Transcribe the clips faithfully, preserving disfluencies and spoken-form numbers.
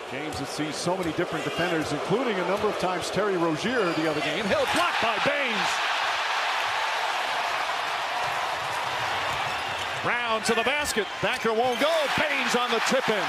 Games that sees so many different defenders, including a number of times Terry Rozier the other game. Hill blocked by Baines. Brown to the basket. Backer won't go. Baines on the tip in.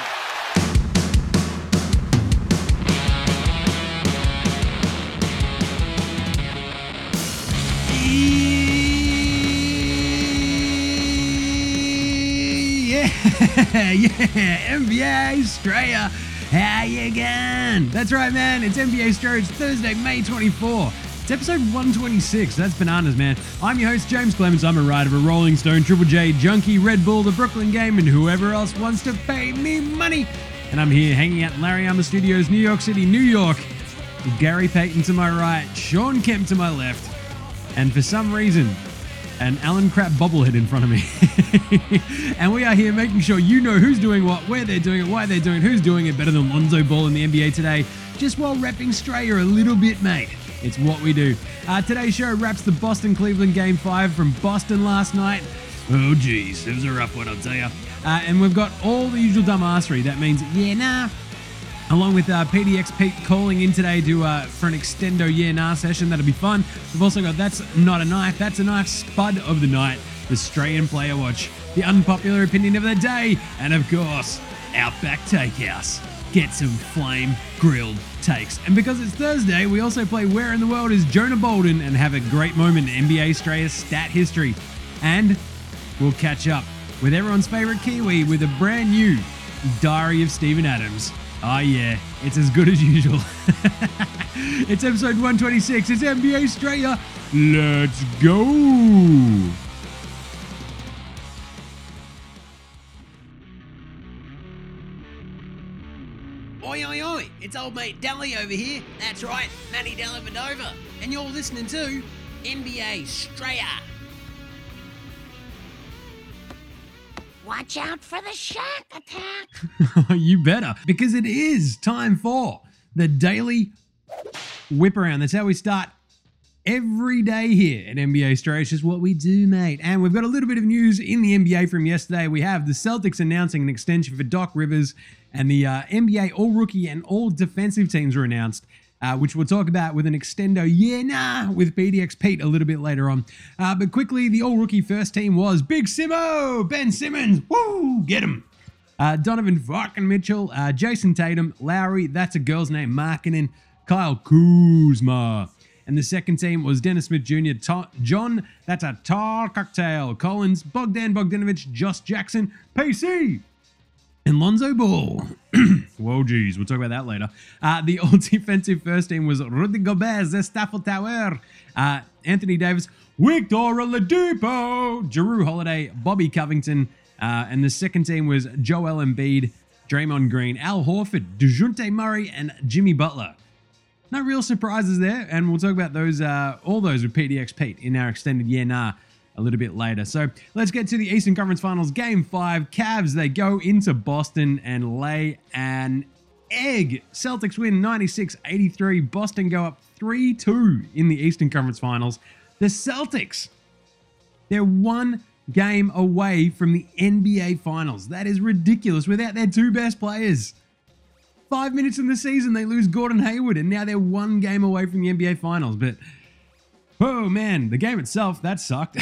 Yeah, yeah, N B A Australia. How you going? That's right, man. It's N B A Australia. It's Thursday, May twenty-fourth. It's episode one twenty-six. That's bananas, man. I'm your host, James Clements. I'm a writer for Rolling Stone, Triple J, Junkie, Red Bull, The Brooklyn Game, and whoever else wants to pay me money. And I'm here hanging out in Larry Armour Studios, New York City, New York. With Gary Payton to my right, Sean Kemp to my left, and for some reason, an Alan Crap bobblehead in front of me. And we are here making sure you know who's doing what, where they're doing it, why they're doing it, who's doing it better than Lonzo Ball in the N B A today, just while repping Straya a little bit, mate. It's what we do. Uh, today's show wraps the Boston-Cleveland Game five from Boston last night. Oh, geez, it was a rough one, I'll tell you. Uh, and we've got all the usual dumbassery. That means, yeah, nah. Along with uh, P D X Pete calling in today to uh, for an extendo yeah nah session. That'll be fun. We've also got That's Not a Knife, That's a Knife Spud of the Night, the Australian Player Watch, the unpopular opinion of the day, and of course, Outback Takehouse. Get some flame grilled takes. And because it's Thursday, we also play Where in the World is Jonah Bolden and have a great moment in N B A Australia's stat history. And we'll catch up with everyone's favourite Kiwi with a brand new Diary of Steven Adams. Oh yeah, it's as good as usual. It's episode one twenty-six. It's N B A Australia. Let's go. Oi, oi, oi, it's old mate Dally over here. That's right, Matty Dellavedova. And you're listening to N B A Australia. Watch out for the shark attack. You better, because it is time for the daily whip around. That's how we start every day here at N B A Australia. It's just what we do, mate. And we've got a little bit of news in the N B A from yesterday. We have the Celtics announcing an extension for Doc Rivers, and the uh, N B A all-rookie and all-defensive teams were announced, uh, which we'll talk about with an extendo yeah nah with P D X Pete a little bit later on. Uh, but quickly, the all-rookie first team was Big Simo, Ben Simmons, woo, get him. Uh, Donovan fucking Mitchell, uh, Jason Tatum, Lowry, that's a girl's name, Markkanen, Kyle Kuzma. And the second team was Dennis Smith Junior, Ta- John, that's a tall cocktail, Collins, Bogdan Bogdanovic, Josh Jackson, P C, and Lonzo Ball. Whoa, geez, we'll talk about that later. Uh, the all-defensive first team was Rudy Gobert, Zestafel Tower, uh, Anthony Davis, Victor Oladipo, Jrue Holiday, Bobby Covington, uh, and the second team was Joel Embiid, Draymond Green, Al Horford, DeJounte Murray, and Jimmy Butler. No real surprises there, and we'll talk about those, uh, all those with P D X Pete in our extended yeah nah a little bit later. So let's get to the Eastern Conference Finals Game five. Cavs, they go into Boston and lay an egg. Celtics win ninety-six eighty-three. Boston go up three two in the Eastern Conference Finals. The Celtics, they're one game away from the N B A Finals. That is ridiculous without their two best players. Five minutes in the season, they lose Gordon Hayward, and now they're one game away from the N B A Finals. But, oh man, the game itself, that sucked.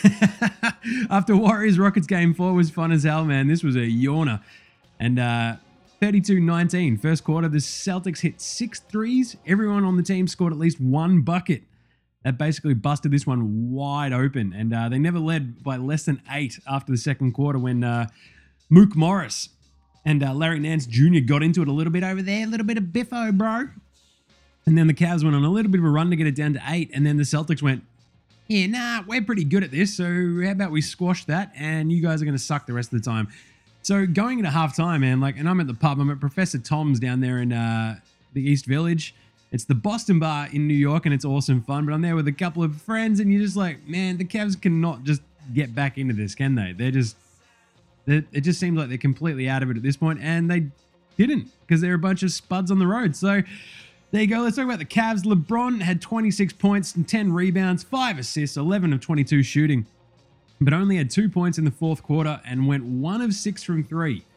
After Warriors-Rockets game four was fun as hell, man. This was a yawner. And uh, thirty-two nineteen, first quarter, the Celtics hit six threes. Everyone on the team scored at least one bucket. That basically busted this one wide open. And uh, they never led by less than eight after the second quarter when uh, Mook Morris and uh, Larry Nance Junior got into it a little bit over there. A little bit of biffo, bro. And then the Cavs went on a little bit of a run to get it down to eight. And then the Celtics went, yeah, nah, we're pretty good at this. So how about we squash that? And you guys are going to suck the rest of the time. So going into halftime, man, like, and I'm at the pub. I'm at Professor Tom's down there in uh, the East Village. It's the Boston Bar in New York, and it's awesome fun. But I'm there with a couple of friends, and you're just like, man, the Cavs cannot just get back into this, can they? They're just... It just seems like they're completely out of it at this point, and they didn't, because they're a bunch of spuds on the road. So there you go. Let's talk about the Cavs. LeBron had twenty-six points and ten rebounds, five assists, eleven of twenty-two shooting, but only had two points in the fourth quarter and went one of six from three.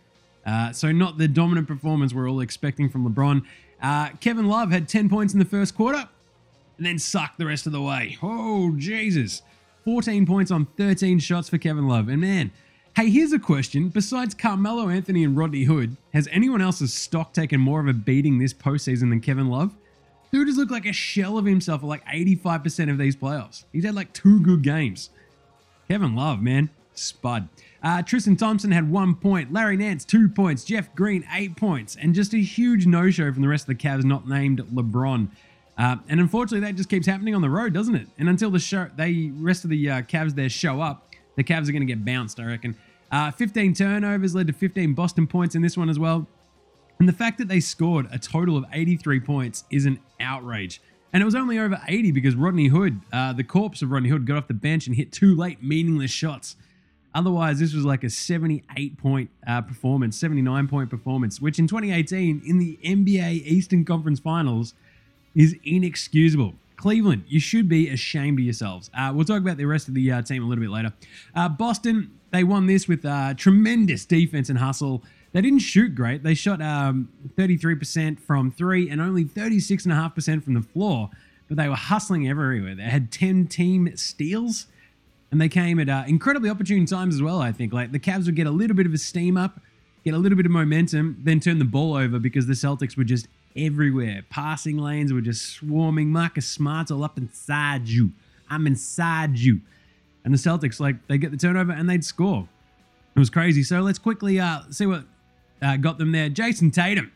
Uh, so not the dominant performance we're all expecting from LeBron. Uh, Kevin Love had ten points in the first quarter and then sucked the rest of the way. Oh, Jesus. fourteen points on thirteen shots for Kevin Love. And man, hey, here's a question. Besides Carmelo Anthony and Rodney Hood, has anyone else's stock taken more of a beating this postseason than Kevin Love? Dude has looked like a shell of himself for like eighty-five percent of these playoffs. He's had like two good games. Kevin Love, man, spud. Uh, Tristan Thompson had one point. Larry Nance, two points. Jeff Green, eight points. And just a huge no-show from the rest of the Cavs not named LeBron. Uh, and unfortunately, that just keeps happening on the road, doesn't it? And until the show, they rest of the uh, Cavs there show up, the Cavs are going to get bounced, I reckon. Uh, fifteen turnovers led to fifteen Boston points in this one as well. And the fact that they scored a total of eighty-three points is an outrage. And it was only over eighty because Rodney Hood, uh, the corpse of Rodney Hood, got off the bench and hit two late, meaningless shots. Otherwise, this was like a seventy-eight point uh, performance, seventy-nine point performance, which in twenty eighteen in the N B A Eastern Conference Finals is inexcusable. Cleveland, you should be ashamed of yourselves. Uh, we'll talk about the rest of the uh, team a little bit later. Uh, Boston, they won this with uh, tremendous defense and hustle. They didn't shoot great. They shot um, thirty-three percent from three and only thirty-six point five percent from the floor, but they were hustling everywhere. They had ten team steals, and they came at uh, incredibly opportune times as well, I think. Like the Cavs would get a little bit of a steam up, get a little bit of momentum, then turn the ball over because the Celtics were just everywhere. Passing lanes were just swarming. Marcus Smart's all up inside you. I'm inside you. And the Celtics, like, they get the turnover and they'd score. It was crazy. So let's quickly uh, see what uh, got them there. Jason Tatum.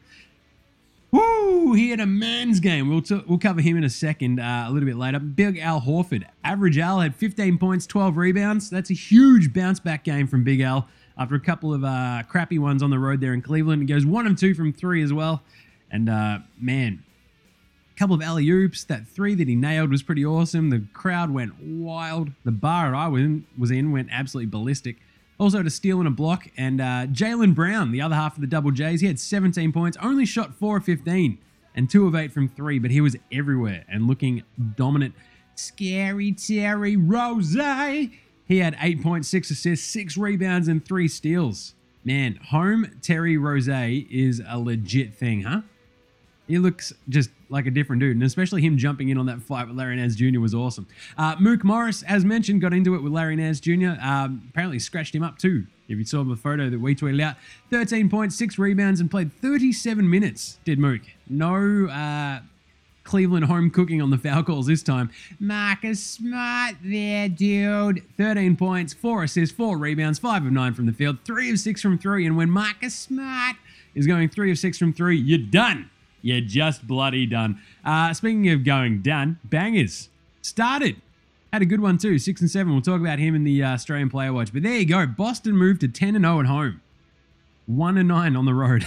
Woo! He had a man's game. We'll t- we'll cover him in a second, uh, a little bit later. Big Al Horford. Average Al had fifteen points, twelve rebounds. That's a huge bounce back game from Big Al after a couple of uh, crappy ones on the road there in Cleveland. He goes one and two from three as well. And uh, man, a couple of alley-oops. That three that he nailed was pretty awesome. The crowd went wild. The bar I was in, was in went absolutely ballistic. Also to steal and a block. And uh, Jaylen Brown, the other half of the Double J's, he had seventeen points, only shot four of fifteen and two of eight from three, but he was everywhere and looking dominant. Scary Terry Rose. He had eight point six assists, six rebounds, and three steals. Man, home Terry Rose is a legit thing, huh? He looks just like a different dude, and especially him jumping in on that fight with Larry Nance Junior was awesome. Uh, Mook Morris, as mentioned, got into it with Larry Nance Junior Um, apparently scratched him up too, if you saw the photo that we tweeted out. thirteen points, six rebounds, and played thirty-seven minutes, did Mook. No uh, Cleveland home cooking on the foul calls this time. Marcus Smart there, dude. thirteen points, four assists, four rebounds, five of nine from the field, three of six from three, and when Marcus Smart is going three of six from three, you're done. You're just bloody done. Uh, speaking of going done, Bangers started. Had a good one too, six and seven. We'll talk about him in the uh, Australian Player Watch. But there you go. Boston moved to ten and oh at home. one and nine on the road.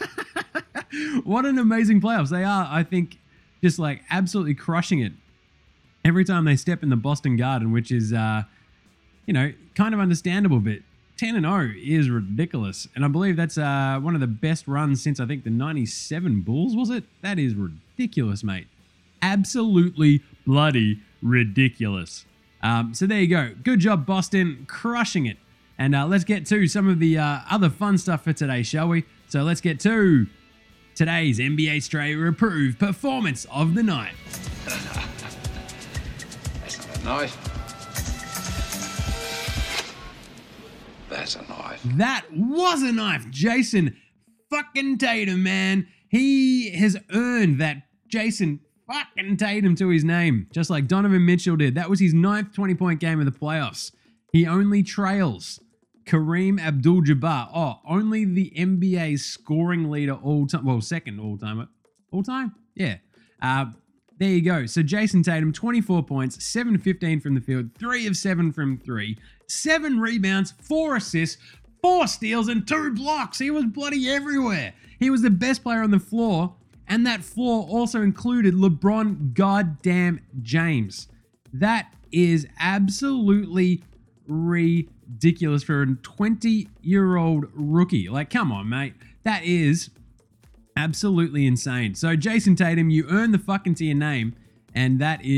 What an amazing playoffs. They are, I think, just like absolutely crushing it every time they step in the Boston Garden, which is, uh, you know, kind of understandable, but ten and oh is ridiculous. And I believe that's uh, one of the best runs since, I think, the ninety-seven Bulls, was it? That is ridiculous, mate. Absolutely bloody ridiculous. Um, so there you go. Good job, Boston. Crushing it. And uh, let's get to some of the uh, other fun stuff for today, shall we? So let's get to today's N B A Australia approved performance of the night. That's not a knife. That's a knife. That was a knife. Jason fucking Tatum, man. He has earned that Jason fucking Tatum to his name, just like Donovan Mitchell did. That was his ninth twenty-point game of the playoffs. He only trails Kareem Abdul-Jabbar. Oh, only the N B A scoring leader all time. Well, second all time. All time? Yeah. Uh, there you go. So Jason Tatum, twenty-four points, seven fifteen from the field, three of seven from three, seven rebounds, four assists, four steals, and two blocks. He was bloody everywhere. He was the best player on the floor, and that floor also included LeBron goddamn James. That is absolutely ridiculous for a twenty-year-old rookie. Like, come on, mate. That is absolutely insane. So, Jason Tatum, you earned the fucking to your name, and that is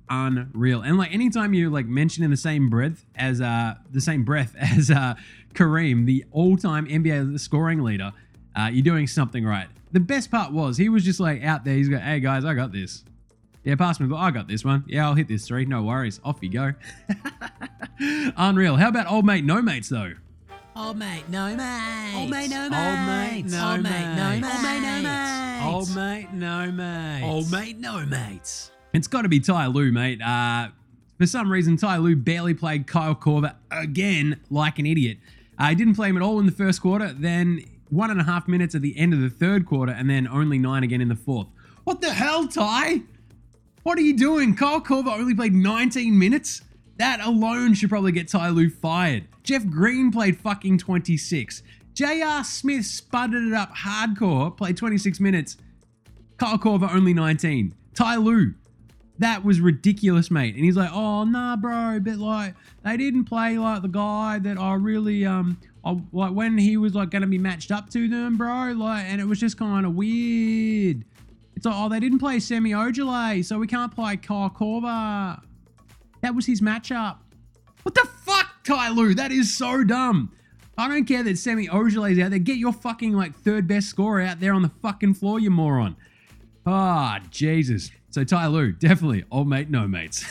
unreal. And like anytime you like mention in the same breath as uh the same breath as uh Kareem, the all-time N B A scoring leader, uh, you're doing something right. The best part was he was just like out there. He's like, "Hey guys, I got this. Yeah, pass me the ball. I got this one. Yeah, I'll hit this three. No worries. Off you go." Unreal. How about old mate, no mates though? Old mate, no mates. Old mate, no Old mate, mates. no Old mates. mate, no Old mate, no mates. mates. Old mate, no mates. Old mate, no mates. It's got to be Ty Lue, mate. Uh, for some reason, Ty Lue barely played Kyle Korver again like an idiot. I uh, didn't play him at all in the first quarter, then one and a half minutes at the end of the third quarter, and then only nine again in the fourth. What the hell, Ty? What are you doing? Kyle Korver only played nineteen minutes? That alone should probably get Ty Lue fired. Jeff Green played fucking twenty-six. J R Smith spudded it up hardcore, played twenty-six minutes. Kyle Korver only nineteen. Ty Lue. That was ridiculous, mate. And he's like, "Oh, nah, bro, but like, they didn't play like the guy that I really, um, I, like when he was like going to be matched up to them, bro, like, and it was just kind of weird. It's like, oh, they didn't play Semi Ojeleye, so we can't play Kyle Korver. That was his matchup." What the fuck, Ty Lue? That is so dumb. I don't care that Semi Ojeleye's out there. Get your fucking like third best scorer out there on the fucking floor, you moron. Ah, oh, Jesus. So Ty Lue, definitely old mate, no mates.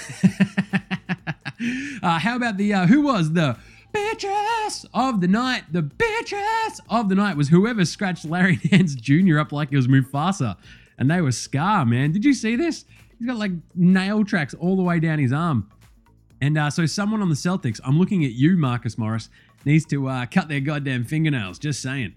uh, how about the, uh, who was the bitches of the night? The bitches of the night was whoever scratched Larry Nance Junior up like it was Mufasa. And they were Scar, man. Did you see this? He's got like nail tracks all the way down his arm. And uh, so someone on the Celtics, I'm looking at you, Marcus Morris, needs to uh, cut their goddamn fingernails. Just saying.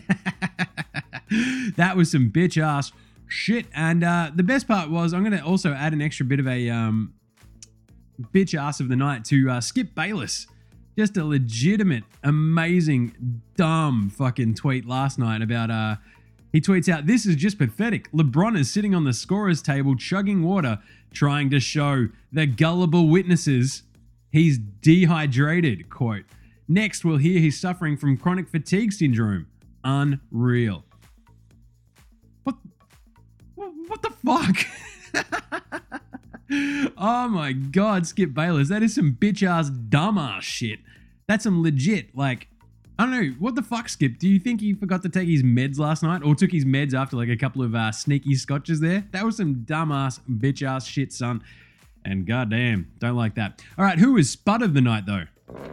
That was some bitch ass shit. And uh, the best part was, I'm going to also add an extra bit of a um, bitch ass of the night to uh, Skip Bayless. Just a legitimate, amazing, dumb fucking tweet last night about, uh, he tweets out, "This is just pathetic. LeBron is sitting on the scorer's table chugging water, trying to show the gullible witnesses he's dehydrated." Quote. "Next, we'll hear he's suffering from chronic fatigue syndrome." Unreal. What? What the fuck? Oh my God, Skip Bayless. That is some bitch ass, dumb ass shit. That's some legit, like, I don't know. What the fuck, Skip? Do you think he forgot to take his meds last night or took his meds after like a couple of uh, sneaky scotches there? That was some dumb ass, bitch ass shit, son. And goddamn, don't like that. All right, who was Spud of the night though?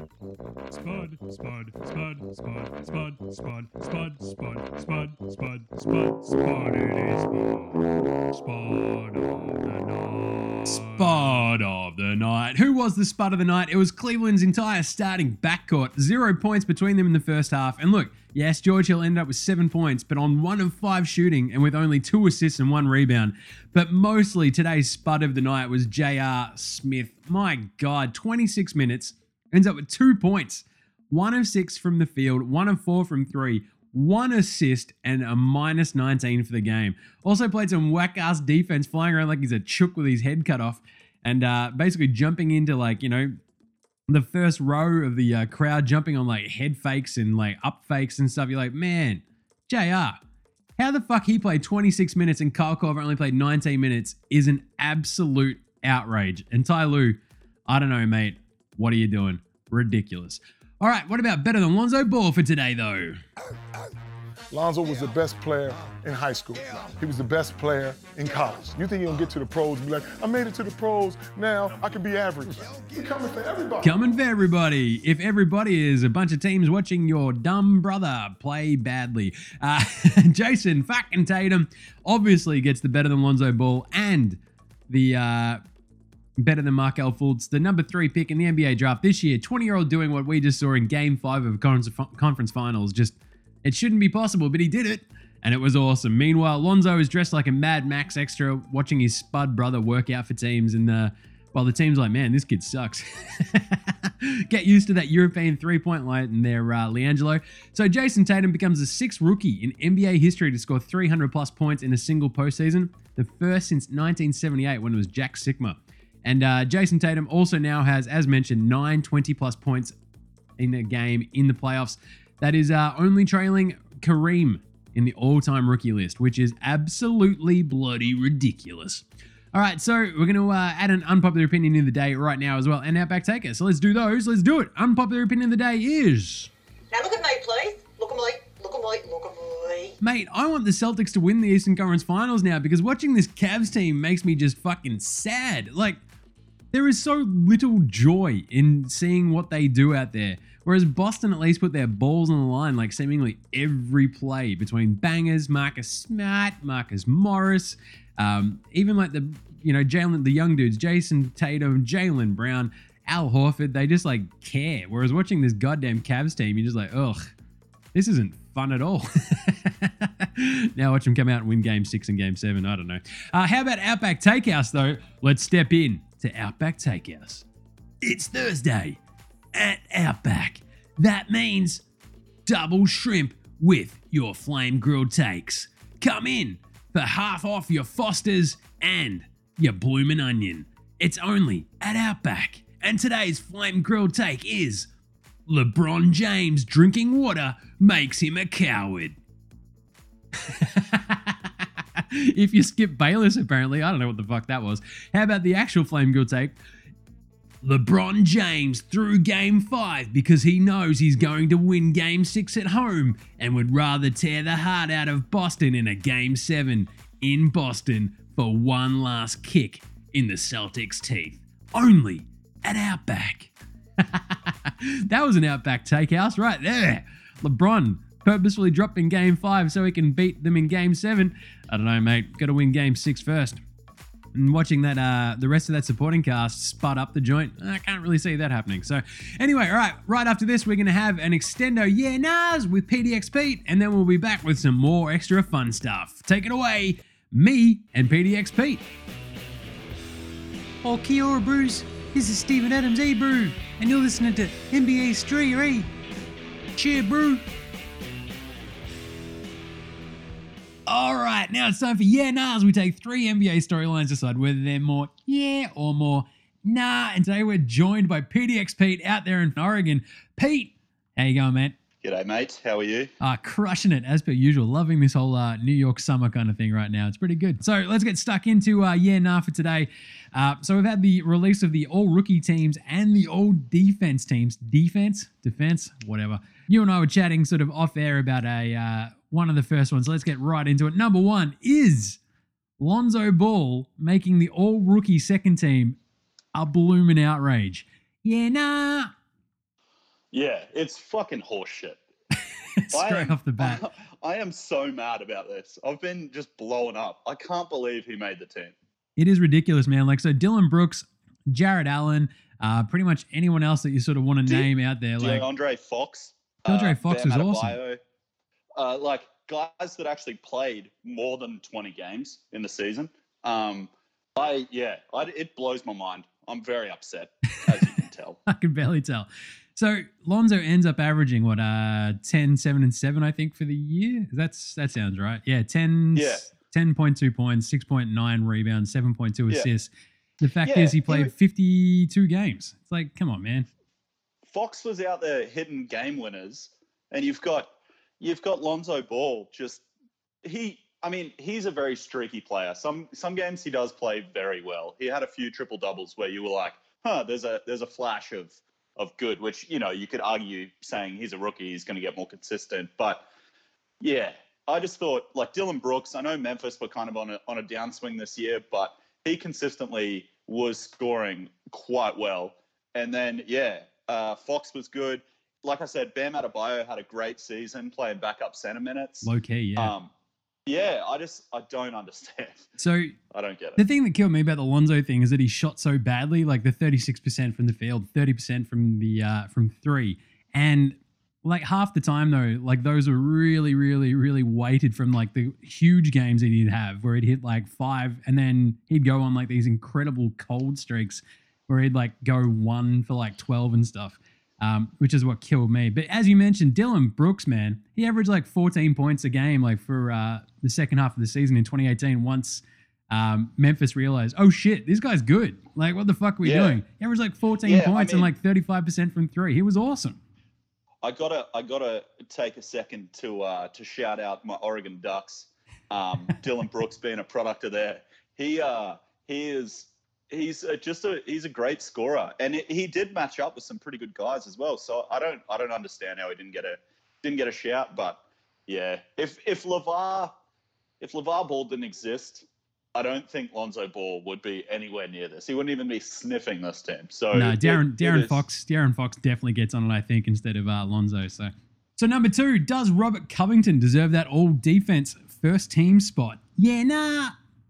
Spud, Spud, Spud, Spud, Spud, Spud, Spud, Spud, Spud, Spud, Spud, Spud, it is Spud, Spud of the night. Spud of the night. Who was the Spud of the night? It was Cleveland's entire starting backcourt. Zero points between them in the first half. And look, yes, George Hill ended up with seven points, but on one of five shooting and with only two assists and one rebound. But mostly today's Spud of the night was J R Smith. My God, twenty-six minutes. Ends up with two points, one of six from the field, one of four from three, one assist, and a minus nineteen for the game. Also played some whack-ass defense, flying around like he's a chook with his head cut off, and uh, basically jumping into like, you know, the first row of the uh, crowd, jumping on like head fakes and like up fakes and stuff. You're like, man, J R, how the fuck he played twenty-six minutes and Kyle Korver only played nineteen minutes is an absolute outrage. And Ty Lue, I don't know, mate. What are you doing? Ridiculous. All right, what about better than Lonzo Ball for today, though? Lonzo was the best player in high school. He was the best player in college. You think he'll get to the pros and be like, I made it to the pros, now I can be average. He's coming for everybody. Coming for everybody. If everybody is a bunch of teams watching your dumb brother play badly. Uh, Jason fucking Tatum obviously gets the better than Lonzo Ball and the... Uh, better than Markelle Fultz, the number three pick in the N B A draft this year. twenty-year-old doing what we just saw in game five of conference finals. Just, it shouldn't be possible, but he did it, and it was awesome. Meanwhile, Lonzo is dressed like a Mad Max extra, watching his Spud brother work out for teams, and the, well, the team's like, man, this kid sucks. Get used to that European three-point line in there, uh, LiAngelo. So Jason Tatum becomes the sixth rookie in N B A history to score three hundred plus points in a single postseason, the first since nineteen seventy-eight when it was Jack Sikma. And uh, Jason Tatum also now has, as mentioned, nine twenty-plus points in a game in the playoffs. That is uh, only trailing Kareem in the all-time rookie list, which is absolutely bloody ridiculous. All right, so we're going to uh, add an unpopular opinion of the day right now as well, and Outback Taker. So let's do those. Let's do it. Unpopular opinion of the day is... Now look at me, please. Look at me. Look at me. Look at me. Mate, I want the Celtics to win the Eastern Conference Finals now because watching this Cavs team makes me just fucking sad. Like, there is so little joy in seeing what they do out there. Whereas Boston at least put their balls on the line like seemingly every play between bangers, Marcus Smart, Marcus Morris, um, even like the, you know, Jalen, the young dudes, Jason Tatum, Jaylen Brown, Al Horford, they just like care. Whereas watching this goddamn Cavs team, you're just like, ugh, this isn't fun at all. Now watch them come out and win game six and game seven. I don't know. Uh, how about Outback Takehouse though? Let's step in to Outback Takehouse. It's Thursday at Outback. That means double shrimp with your flame grilled takes. Come in for half off your Fosters and your bloomin' onion. It's only at Outback. And today's flame grilled take is LeBron James drinking water makes him a coward. If you skip Bayless, apparently, I don't know what the fuck that was. How about the actual flame grilled take? LeBron James threw game five because he knows he's going to win game six at home and would rather tear the heart out of Boston in a game seven in Boston for one last kick in the Celtics' teeth. Only at Outback. That was an Outback Takehouse right there. LeBron purposefully dropped in game five so he can beat them in game seven. I don't know, mate. Got to win game six first. And watching that, uh, the rest of that supporting cast spud up the joint, I can't really see that happening. So anyway, all right, right after this, we're going to have an extendo yeah nahs with P D X Pete, and then we'll be back with some more extra fun stuff. Take it away, me and P D X Pete. Oh, kia ora, Bruce. This is Stephen Adams, hey, bro. And you're listening to N B A Street, hey? Cheer, bro. All right, now it's time for Yeah Nahs. We take three N B A storylines, decide whether they're more yeah or more nah. And today we're joined by P D X Pete out there in Oregon. Pete, how you going, man? G'day, mate. How are you? Uh, crushing it, as per usual. Loving this whole uh, New York summer kind of thing right now. It's pretty good. So let's get stuck into uh, Yeah Nah for today. Uh, so we've had the release of the all-rookie teams and the all-defense teams. Defense? Defense? Whatever. You and I were chatting sort of off-air about a... Uh, one of the first ones. Let's get right into it. Number one is Lonzo Ball making the all-rookie second team a bloomin' outrage. Yeah, nah. Yeah, it's fucking horseshit. Straight am, off the bat. I, I am so mad about this. I've been just blowing up. I can't believe he made the team. It is ridiculous, man. Like, so Dylan Brooks, Jared Allen, uh, pretty much anyone else that you sort of want to D- name out there. Like DeAndre Fox. DeAndre uh, Fox Bam was Adebayo. awesome. Uh, like guys that actually played more than twenty games in the season. Um, I yeah, I, it blows my mind. I'm very upset, as you can tell. I can barely tell. So Lonzo ends up averaging what, uh, ten, seven, and seven, I think, for the year. That's that sounds right. Yeah, ten, Yeah. ten point two points, six point nine rebounds, seven point two Yeah. assists. The fact Yeah, is, he played he- fifty-two games. It's like, come on, man. Fox was out there hitting game winners, and you've got you've got Lonzo Ball. Just he, I mean, he's a very streaky player. Some some games he does play very well. He had a few triple doubles where you were like, huh, there's a there's a flash of of good, which you know you could argue saying he's a rookie, he's going to get more consistent. But yeah, I just thought like Dylan Brooks. I know Memphis were kind of on a on a downswing this year, but he consistently was scoring quite well. And then yeah, uh, Fox was good. Like I said, Bam Adebayo had a great season playing backup center minutes. Low key, yeah. Um, yeah, I just I don't understand. So I don't get the it. thing that killed me about the Lonzo thing is that he shot so badly, like the thirty-six percent from the field, thirty percent from the uh, from three, and like half the time though, like those were really, really, really weighted from like the huge games that he'd have where he'd hit like five, and then he'd go on like these incredible cold streaks where he'd like go one for like twelve and stuff. Um, which is what killed me. But as you mentioned, Dylan Brooks, man, he averaged like fourteen points a game, like for uh, the second half of the season in twenty eighteen. Once um, Memphis realized, oh shit, this guy's good. Like, what the fuck are we Yeah. doing? He averaged like fourteen Yeah, I points and mean- like thirty-five percent from three. He was awesome. I gotta I gotta take a second to uh, to shout out my Oregon Ducks. Um, Dylan Brooks being a product of there. He uh, he is he's a, just a he's a great scorer, and it, he did match up with some pretty good guys as well. So I don't I don't understand how he didn't get a didn't get a shout. But yeah, if if LeVar if LeVar Ball didn't exist, I don't think Lonzo Ball would be anywhere near this. He wouldn't even be sniffing this team. So no, Darren it, Darren it is, Fox Darren Fox definitely gets on it, I think, instead of uh, Lonzo. So so number two, does Robert Covington deserve that all defense first team spot? Yeah, nah.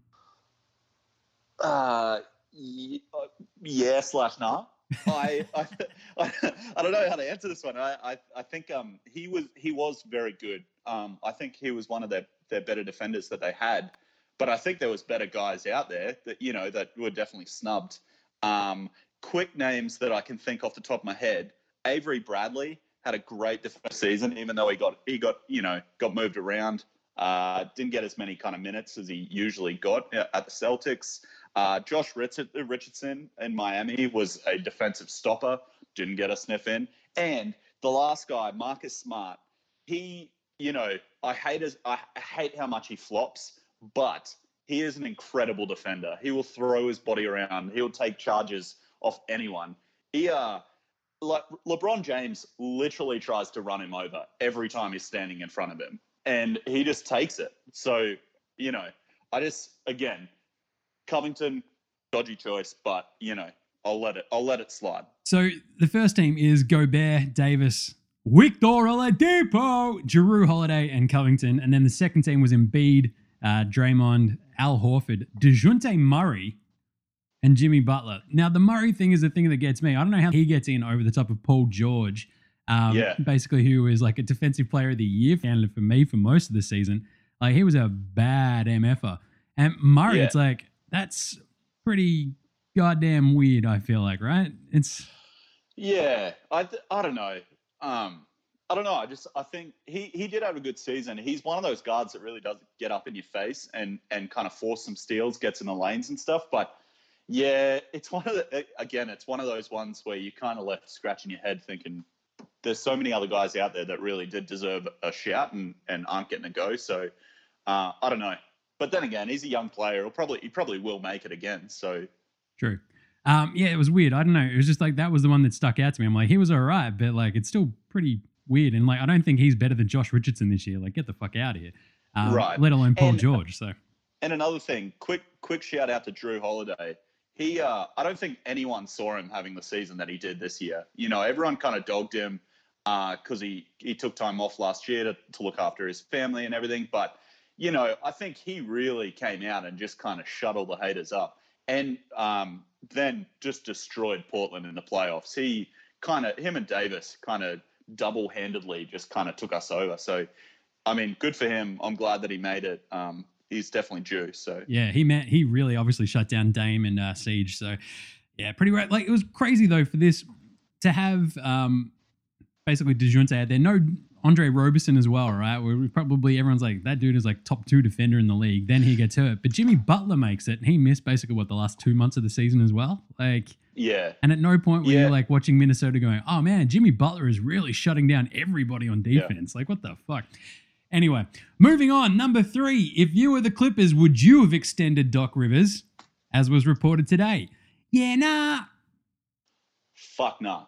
Uh, y- uh, yeah slash nah. I, I I I don't know how to answer this one. I I, I think um he was he was very good. Um, I think he was one of their, their better defenders that they had. But I think there was better guys out there that, you know, that were definitely snubbed. Um, quick names that I can think off the top of my head. Avery Bradley had a great defensive season, even though he got, he got, you know, got moved around. Uh, didn't get as many kind of minutes as he usually got at the Celtics. Uh, Josh Richardson in Miami was a defensive stopper. Didn't get a sniff in. And the last guy, Marcus Smart, he, you know, I hate his, I hate how much he flops. But he is an incredible defender. He will throw his body around. He'll take charges off anyone. He, uh, like LeBron James literally tries to run him over every time he's standing in front of him. And he just takes it. So, you know, I just, again, Covington, dodgy choice, but, you know, I'll let it, I'll let it slide. So the first team is Gobert, Davis, Victor Oladipo, Jrue Holiday, and Covington. And then the second team was Embiid, Uh, Draymond, Al Horford, DeJounte Murray, and Jimmy Butler. Now, the Murray thing is the thing that gets me. I don't know how he gets in over the top of Paul George, um, yeah. basically who was like a defensive player of the year candidate for me for most of the season. Like, he was a bad M F er. And Murray, yeah. it's like, that's pretty goddamn weird, I feel like, right? It's... Yeah, I, th- I don't know. Um, I don't know. I just I think he, he did have a good season. He's one of those guards that really does get up in your face and and kind of force some steals, gets in the lanes and stuff. But yeah, it's one of the again, it's one of those ones where you kind of left scratching your head thinking there's so many other guys out there that really did deserve a shout and, and aren't getting a go. So uh, I don't know. But then again, he's a young player. He'll probably he probably will make it again. So true. Um, yeah, it was weird. I don't know. It was just like that was the one that stuck out to me. I'm like, he was all right, but like it's still pretty weird. And like, I don't think he's better than Josh Richardson this year. Like, get the fuck out of here. Um, right. Let alone Paul and, George. So. And another thing, quick quick shout out to Jrue Holiday. He, uh, I don't think anyone saw him having the season that he did this year. You know, everyone kind of dogged him because uh, he, he took time off last year to, to look after his family and everything. But, you know, I think he really came out and just kind of shut all the haters up. And um, then just destroyed Portland in the playoffs. He kind of, him and Davis kind of double-handedly just kind of took us over. So, I mean, good for him. I'm glad that he made it. Um, he's definitely due. So yeah, he met, he really obviously shut down Dame and uh, Siege. So yeah, pretty right. Like, it was crazy though for this to have um, basically DeJounte out there. No Andre Roberson as well, right? Where probably everyone's like, that dude is like top two defender in the league. Then he gets hurt, but Jimmy Butler makes it. And he missed basically what the last two months of the season as well. Like, yeah. And at no point were yeah. you like watching Minnesota going, oh man, Jimmy Butler is really shutting down everybody on defense. Yeah. Like, what the fuck? Anyway, moving on. Number three, if you were the Clippers, would you have extended Doc Rivers, as was reported today? Yeah, nah. Fuck nah.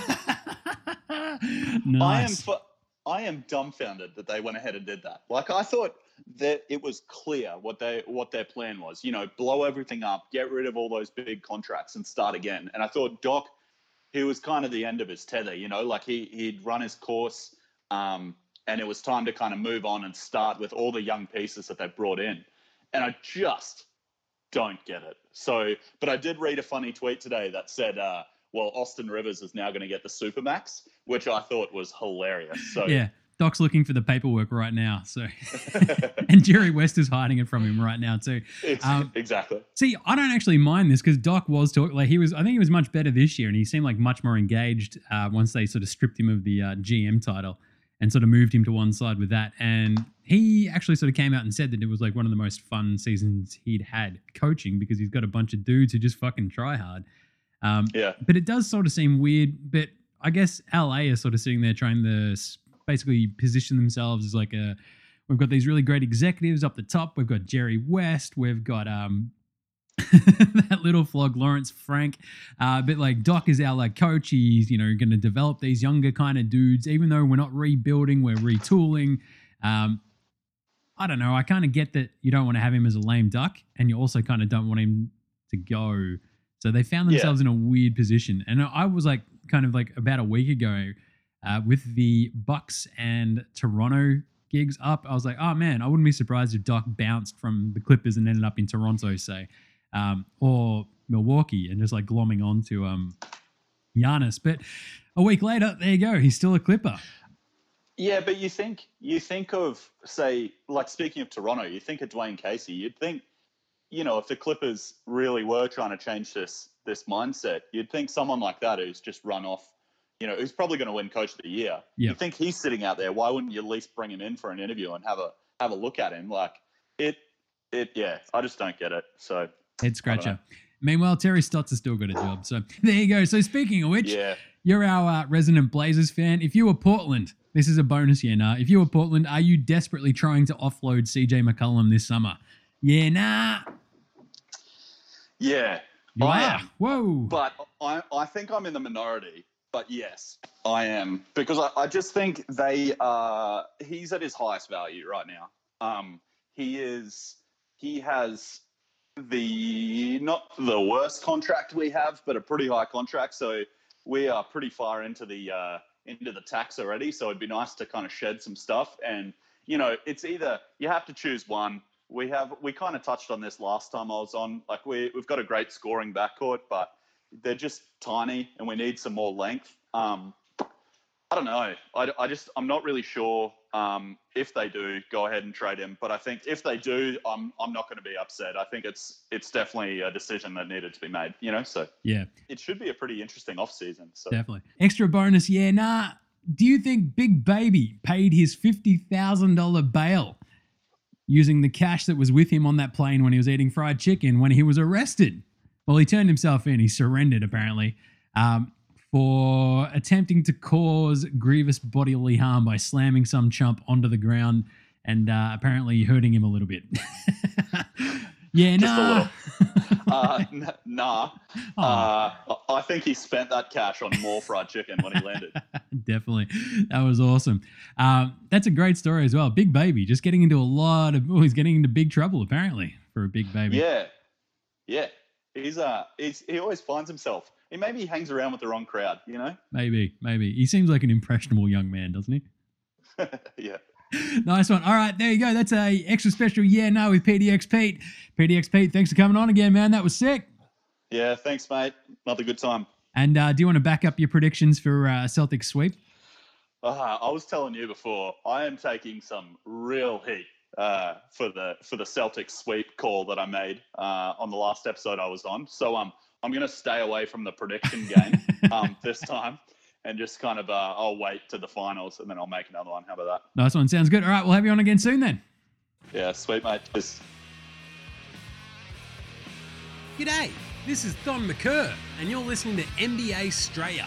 Nice. I am fu- I am dumbfounded that they went ahead and did that. Like, I thought that it was clear what they what their plan was. You know, blow everything up, get rid of all those big contracts, and start again. And I thought Doc, he was kind of the end of his tether. You know, like he he'd run his course, um, and it was time to kind of move on and start with all the young pieces that they brought in. And I just don't get it. So, but I did read a funny tweet today that said, uh, well, Austin Rivers is now going to get the Supermax, which I thought was hilarious. So yeah, Doc's looking for the paperwork right now. So, and Jerry West is hiding it from him right now too. Um, exactly. See, I don't actually mind this because Doc was talking like he was. I think he was much better this year, and he seemed like much more engaged uh, once they sort of stripped him of the uh, G M title and sort of moved him to one side with that. And he actually sort of came out and said that it was like one of the most fun seasons he'd had coaching because he's got a bunch of dudes who just fucking try hard. Um, yeah. But it does sort of seem weird. But I guess L A is sort of sitting there trying to basically position themselves as like a, we've got these really great executives up the top. We've got Jerry West. We've got, um, that little flog, Lawrence Frank. Uh, but like Doc is our like coach. He's, you know, going to develop these younger kind of dudes, even though we're not rebuilding, we're retooling. Um, I don't know. I kind of get that you don't want to have him as a lame duck, and you also kind of don't want him to go. So they found themselves yeah. in a weird position. And I was like, kind of like about a week ago uh, with the Bucks and Toronto gigs up, I was like, oh man, I wouldn't be surprised if Doc bounced from the Clippers and ended up in Toronto, say, um, or Milwaukee, and just like glomming on to um, Giannis. But a week later, there you go. He's still a Clipper. Yeah, but you think you think of, say, like speaking of Toronto, you think of Dwayne Casey. You'd think, you know, if the Clippers really were trying to change this this mindset, you'd think someone like that who's just run off, you know, who's probably going to win Coach of the Year. Yeah. You think he's sitting out there? Why wouldn't you at least bring him in for an interview and have a have a look at him? Like it, it, yeah. I just don't get it. So head scratcher. Meanwhile, Terry Stotts has still got a job. So there you go. So speaking of which, yeah. you're our uh, resident Blazers fan. If you were Portland, this is a bonus here. Nah. If you were Portland, are you desperately trying to offload C J McCollum this summer? Yeah, nah. Yeah, you I are. am. Whoa. But I, I think I'm in the minority. But yes, I am. Because I, I just think they uh he's at his highest value right now. Um he is he has the not the worst contract we have, but a pretty high contract. So we are pretty far into the uh into the tax already. So it'd be nice to kind of shed some stuff. And, you know, it's either you have to choose one. We have we kind of touched on this last time I was on. Like we we've got a great scoring backcourt, but they're just tiny, and we need some more length. Um, I don't know. I, I just I'm not really sure um, if they do go ahead and trade him. But I think if they do, I'm I'm not going to be upset. I think it's it's definitely a decision that needed to be made. You know, so yeah, it should be a pretty interesting off season. So definitely extra bonus. Yeah, nah. Do you think Big Baby paid his fifty thousand dollar bail using the cash that was with him on that plane when he was eating fried chicken when he was arrested? Well, he turned himself in. He surrendered, apparently, um, for attempting to cause grievous bodily harm by slamming some chump onto the ground and uh, apparently hurting him a little bit. yeah, Just nah. a little. Uh, n- nah. Oh. Uh, I think he spent that cash on more fried chicken when he landed. Definitely. That was awesome. Um, that's a great story as well. Big Baby, just getting into a lot of, oh, he's getting into big trouble, apparently, for a big baby. Yeah. Yeah. He's uh, he's, he always finds himself. He maybe he hangs around with the wrong crowd, you know? Maybe, maybe. He seems like an impressionable young man, doesn't he? Yeah. Nice one. All right, there you go. That's a extra special yeah no with P D X Pete. P D X Pete, thanks for coming on again, man. That was sick. Yeah, thanks, mate. Another good time. And uh, do you want to back up your predictions for uh, Celtics sweep? Uh, I was telling you before, I am taking some real heat uh, for the for the Celtics sweep call that I made uh, on the last episode I was on. So um, I'm going to stay away from the prediction game um, this time. And just kind of, uh, I'll wait to the finals and then I'll make another one. How about that? Nice one. Sounds good. All right, we'll have you on again soon then. Yeah, sweet, mate. Just... G'day, this is Don McCurr, and you're listening to N B A Straya.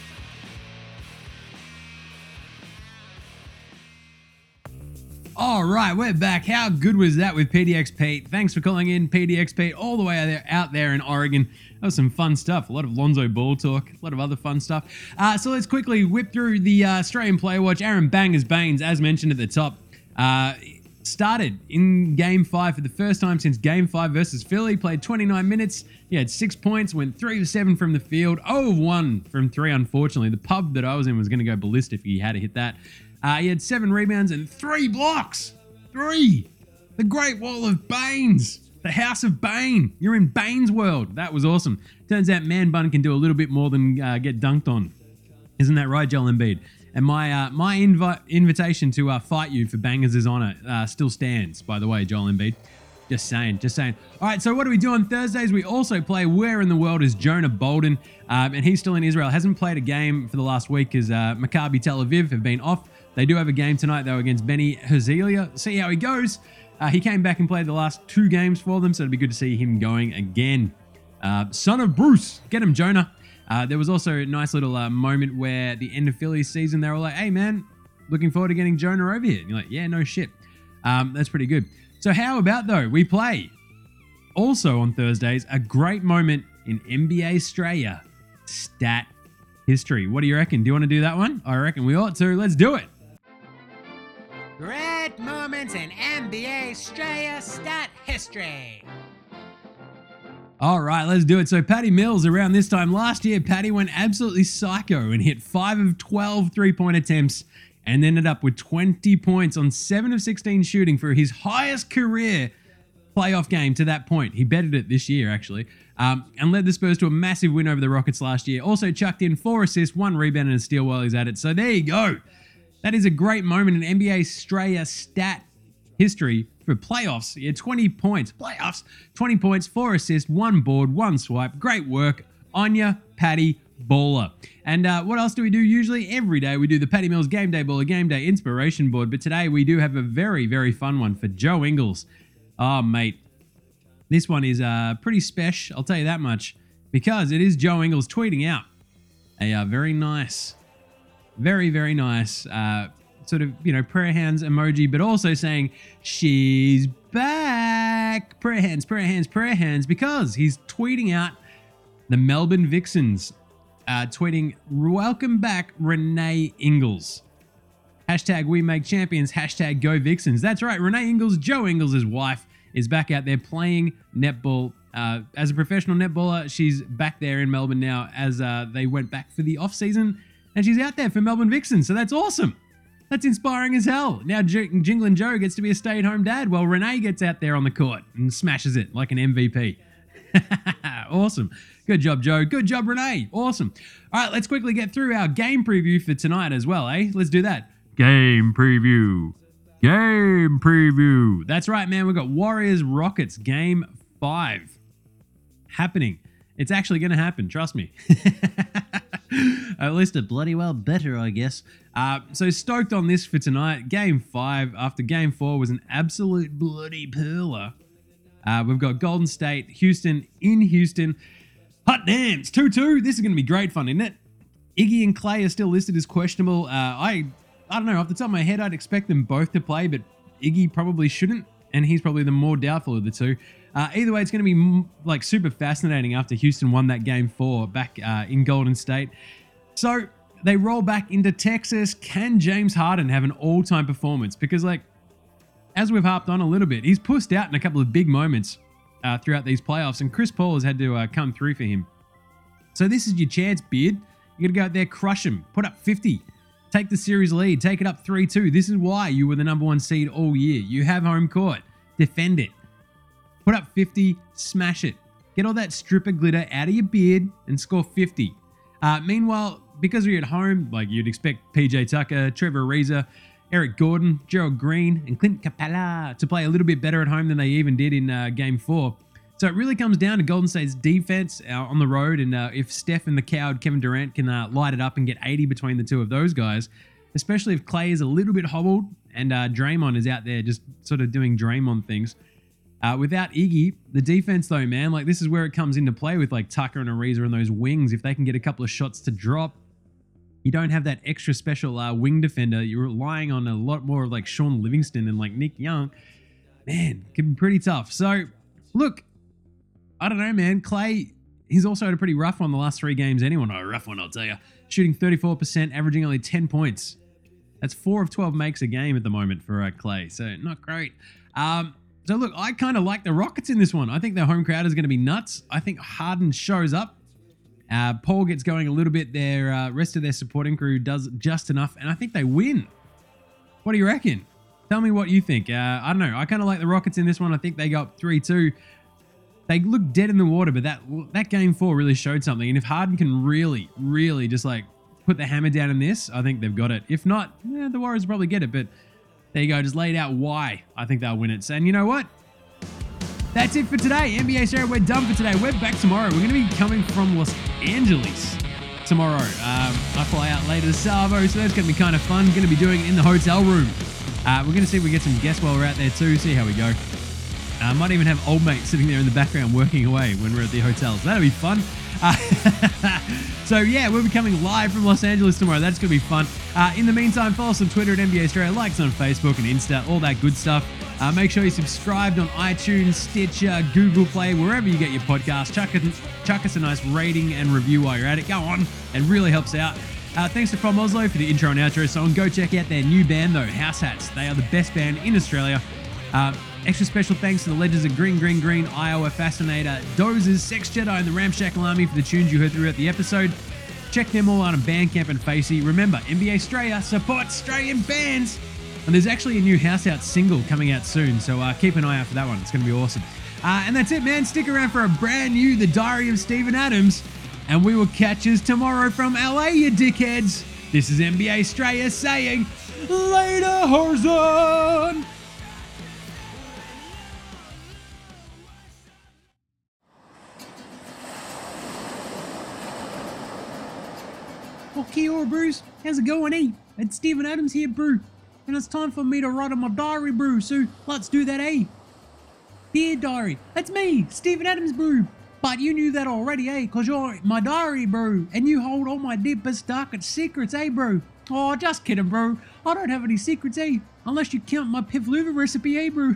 All right, we're back. How good was that with P D X Pete? Thanks for calling in, P D X Pete, all the way out there, out there in Oregon. That was some fun stuff. A lot of Lonzo Ball talk, a lot of other fun stuff. Uh, so let's quickly whip through the uh, Australian Player Watch. Aaron Bangers Baines, as mentioned at the top, uh, started in Game five for the first time since Game five versus Philly. Played twenty-nine minutes. He had six points, went three of seven from the field, zero of one from three, unfortunately. The pub that I was in was going to go ballistic if he had to hit that. Uh, he had seven rebounds and three blocks. Three. The Great Wall of Baines. The House of Bane. You're in Bane's world. That was awesome. Turns out Man Bun can do a little bit more than uh, get dunked on. Isn't that right, Joel Embiid? And my uh, my invi- invitation to uh, fight you for Bangers' honour uh, still stands, by the way, Joel Embiid. Just saying, just saying. All right, so what do we do on Thursdays? We also play Where in the World is Jonah Bolden? Um, and he's still in Israel. Hasn't played a game for the last week because uh, Maccabi Tel Aviv have been off. They do have a game tonight, though, against Benny Herzliya. See how he goes. Uh, he came back and played the last two games for them, so it'd be good to see him going again. Uh, son of Bruce. Get him, Jonah. Uh, there was also a nice little uh, moment where at the end of Philly's season, they were like, hey, man, looking forward to getting Jonah over here. And you're like, yeah, no shit. Um, that's pretty good. So how about, though, we play also on Thursdays, a great moment in N B A Australia stat history. What do you reckon? Do you want to do that one? I reckon we ought to. Let's do it. Great moments in N B A Australia stat history. All right, let's do it. So Patty Mills, around this time last year, Patty went absolutely psycho and hit five of twelve three-point attempts and ended up with twenty points on seven of sixteen shooting for his highest career playoff game to that point. He betted it this year, actually, um, and led the Spurs to a massive win over the Rockets last year. Also chucked in four assists, one rebound, and a steal while he's at it. So there you go. That is a great moment in N B A Australia stat history for playoffs. Yeah, twenty points. Playoffs. twenty points, four assists, one board, one swipe. Great work on ya, Patty Baller. And uh, what else do we do usually? Every day we do the Patty Mills Game Day Baller Game Day Inspiration Board. But today we do have a very, very fun one for Joe Ingles. Oh, mate. This one is uh, pretty special, I'll tell you that much, because it is Joe Ingles tweeting out a uh, very nice, very, very nice uh, sort of, you know, prayer hands emoji, but also saying, she's back. Prayer hands, prayer hands, prayer hands, because he's tweeting out the Melbourne Vixens, uh, tweeting, welcome back, Renee Ingles. Hashtag we make champions, hashtag go Vixens. That's right, Renee Ingles, Joe Ingles' wife, is back out there playing netball. Uh, as a professional netballer, she's back there in Melbourne now as uh, they went back for the off-season, and she's out there for Melbourne Vixens, so that's awesome. That's inspiring as hell. Now J- Jinglin' Joe gets to be a stay-at-home dad while Renee gets out there on the court and smashes it like an M V P. Awesome. Good job, Joe. Good job, Renee. Awesome. All right, let's quickly get through our game preview for tonight as well, eh? Let's do that. Game preview. Game preview. That's right, man. We've got Warriors Rockets game five happening. It's actually going to happen. Trust me. At least a bloody well better, I guess. Uh, so stoked on this for tonight. Game five after game four was an absolute bloody pearler. Uh, we've got Golden State, Houston in Houston. Hot damn, it's two two. This is going to be great fun, isn't it? Iggy and Clay are still listed as questionable. Uh, I I don't know, off the top of my head, I'd expect them both to play, but Iggy probably shouldn't, and he's probably the more doubtful of the two. Uh, either way, it's going to be like super fascinating after Houston won that game four back uh, in Golden State. So they roll back into Texas. Can James Harden have an all-time performance? Because like, as we've harped on a little bit, he's pushed out in a couple of big moments uh, throughout these playoffs, and Chris Paul has had to uh, come through for him. So this is your chance, Beard. You got to go out there, crush him, put up fifty. Take the series lead. Take it up three two. This is why you were the number one seed all year. You have home court. Defend it. Put up fifty. Smash it. Get all that stripper glitter out of your beard and score fifty. Uh, meanwhile, because we're at home, like you'd expect P J Tucker, Trevor Ariza, Eric Gordon, Gerald Green, and Clint Capella to play a little bit better at home than they even did in uh, game four. So it really comes down to Golden State's defense uh, on the road, and uh, if Steph and the coward Kevin Durant can uh, light it up and get eighty between the two of those guys, especially if Clay is a little bit hobbled and uh, Draymond is out there just sort of doing Draymond things. Uh, without Iggy, the defense though, man, like this is where it comes into play with like Tucker and Ariza and those wings. If they can get a couple of shots to drop, you don't have that extra special uh, wing defender. You're relying on a lot more of like Sean Livingston and like Nick Young. Man, it can be pretty tough. So look, I don't know, man. Clay, he's also had a pretty rough one the last three games anyway. No, a rough one, I'll tell you. Shooting thirty-four percent, averaging only ten points. That's four of twelve makes a game at the moment for uh, Clay, so not great. Um, so look, I kind of like the Rockets in this one. I think their home crowd is going to be nuts. I think Harden shows up. Uh, Paul gets going a little bit. Their uh, rest of their supporting crew does just enough, and I think they win. What do you reckon? Tell me what you think. Uh, I don't know. I kind of like the Rockets in this one. I think they go up three two. They look dead in the water, but that that game four really showed something. And if Harden can really, really just like put the hammer down in this, I think they've got it. If not, yeah, the Warriors will probably get it. But there you go. Just laid out why I think they'll win it. And you know what? That's it for today. N B A Australia, we're done for today. We're back tomorrow. We're going to be coming from Los Angeles tomorrow. Um, I fly out later to Salvo, so that's going to be kind of fun. Going to be doing it in the hotel room. Uh, we're going to see if we get some guests while we're out there too, see how we go. I uh, might even have old mate sitting there in the background working away when we're at the hotels. That'll be fun. Uh, so yeah, we'll be coming live from Los Angeles tomorrow. That's going to be fun. Uh, in the meantime, follow us on Twitter at N B A Australia, like us on Facebook and Insta, all that good stuff. Uh, make sure you subscribed on iTunes, Stitcher, Google Play, wherever you get your podcast. Chuck, it, chuck us a nice rating and review while you're at it. Go on. It really helps out. Uh, thanks to From Oslo for the intro and outro song. Go check out their new band, though, House Hats. They are the best band in Australia. Uh, extra special thanks to the legends of Green Green Green, Iowa Fascinator, Dozers, Sex Jedi, and the Ramshackle Army for the tunes you heard throughout the episode. Check them all out on Bandcamp and Facey. Remember, N B A Australia supports Australian bands. And there's actually a new House Out single coming out soon, so uh, keep an eye out for that one. It's going to be awesome. Uh, and that's it, man. Stick around for a brand new The Diary of Steven Adams. And we will catch us tomorrow from L A, you dickheads. This is N B A Australia saying, later, Horzon! Well, kia ora, Bruce. How's it going, eh? It's Steven Adams here, bro. And it's time for me to write on my diary, bro. So let's do that, eh? Dear diary, it's me, Steven Adams, bro. But you knew that already, eh? Because you're my diary, bro. And you hold all my deepest, darkest secrets, eh, bro? Oh, just kidding, bro. I don't have any secrets, eh? Unless you count my pavlova recipe, eh, bro?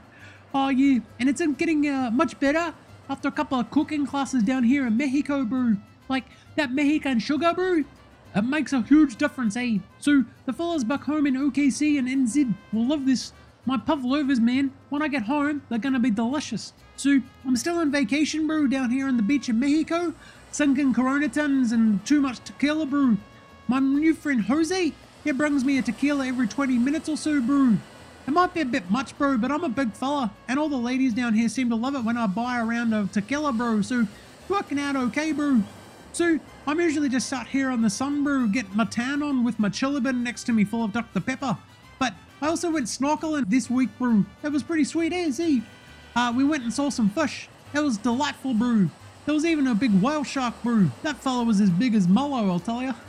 Oh, yeah. And it's getting uh, much better after a couple of cooking classes down here in Mexico, bro. Like, that Mexican sugar, bro, it makes a huge difference, eh? So, the fellas back home in O K C and N Z will love this. My pavlovas, man, when I get home, they're gonna be delicious. So, I'm still on vacation, bro, down here on the beach in Mexico, sinking Corona tons and too much tequila, bro. My new friend Jose, he brings me a tequila every twenty minutes or so, bro. It might be a bit much, bro, but I'm a big fella, and all the ladies down here seem to love it when I buy a round of tequila, bro, so working out okay, bro. So, I'm usually just sat here on the sun, bro, getting my tan on with my chili bin next to me full of Doctor Pepper. But I also went snorkeling this week, bro. It was pretty sweet, eh, see? Uh, we went and saw some fish. It was delightful, bro. There was even a big whale shark, bro. That fella was as big as Mullo, I'll tell ya.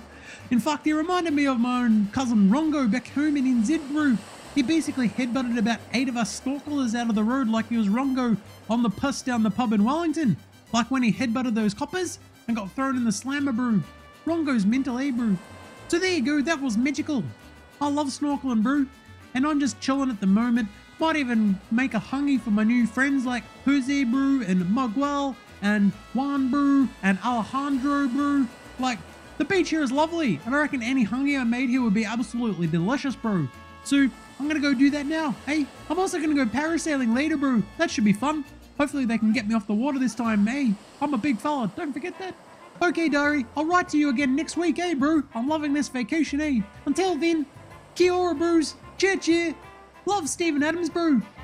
In fact, he reminded me of my own cousin Rongo back home in N Z, bro. He basically headbutted about eight of us snorkelers out of the road like he was Rongo on the piss down the pub in Wellington. Like when he headbutted those coppers and got thrown in the slammer, bro. Rongo's mental, eh, bro? So there you go, that was magical. I love snorkeling, bro. And I'm just chilling at the moment. Might even make a hungy for my new friends like Jose, bro, and Miguel, and Juan, bro, and Alejandro, bro. Like, the beach here is lovely, and I reckon any hungy I made here would be absolutely delicious, bro. So, I'm gonna go do that now, hey? I'm also gonna go parasailing later, bro. That should be fun. Hopefully they can get me off the water this time, eh? I'm a big fella, don't forget that. Okay, diary, I'll write to you again next week, eh, bro? I'm loving this vacation, eh? Until then, kia ora, bros. Cheer, cheer. Love Steven Adams, bro.